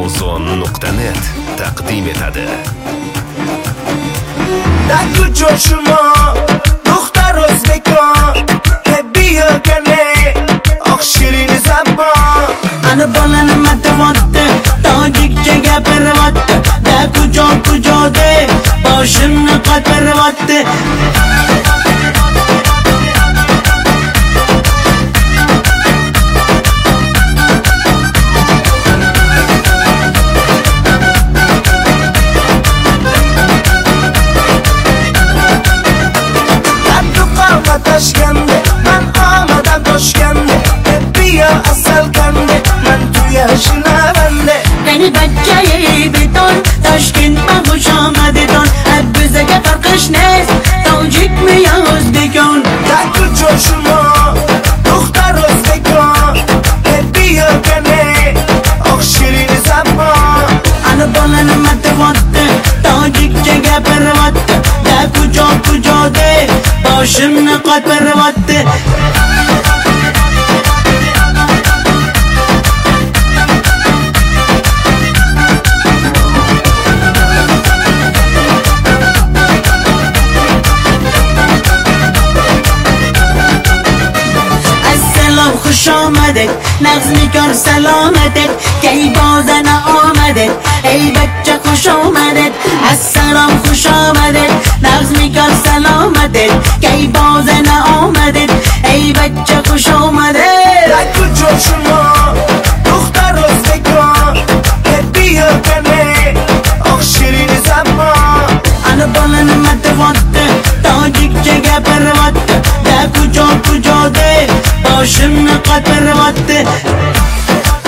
Ozon.net taqdim etadi. Daku joshuma Duxtar O'zbekon Biyokane Oq shirin zabon Ana bolani matavotti Tojikcha gapiryapti Daku jode boshimni qotiryapti Man omadan toshganda biya asal kande man tuya shinavande Beni bachchayi beton Toshkentma xush omadidon Bizga farqish nes Tojikmi yo O'zbekon Daku joshuma Duxtar O'zbekon Biyokane Oq shirin zabon Ana bolani matavotti Tojikcha gapiryapti Daku jode boshimni qotiryapti خوش آمدید نغزنیکار سلامتید کی بازن آمدید ای بچه خوش آمدید السلام خوش آمدید نغزنیکار سلامتید کی بازن آمدید ای بچه خوش آمدید Daku joshuma Duxtar O'zbekon Biyokane Oq shirin zabon Ana bolani matavotti Tojikcha gapiryapti Daku jode boshimni qotiryapti